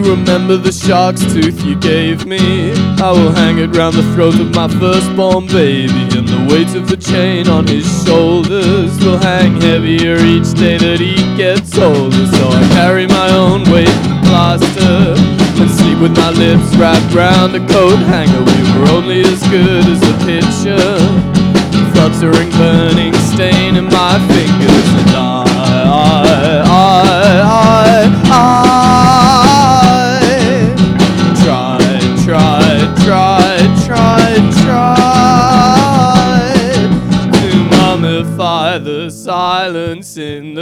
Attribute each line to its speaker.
Speaker 1: remember the shark's tooth you gave me. I will hang it round the throat of my firstborn baby, and the weight of the chain on his shoulders will hang heavier each day that he gets older. So I carry my own weight and plaster, and sleep with my lips wrapped round a coat hanger. We were only as good as a picture, fluttering, burning stain in my fingers. And tried to mummify the silence in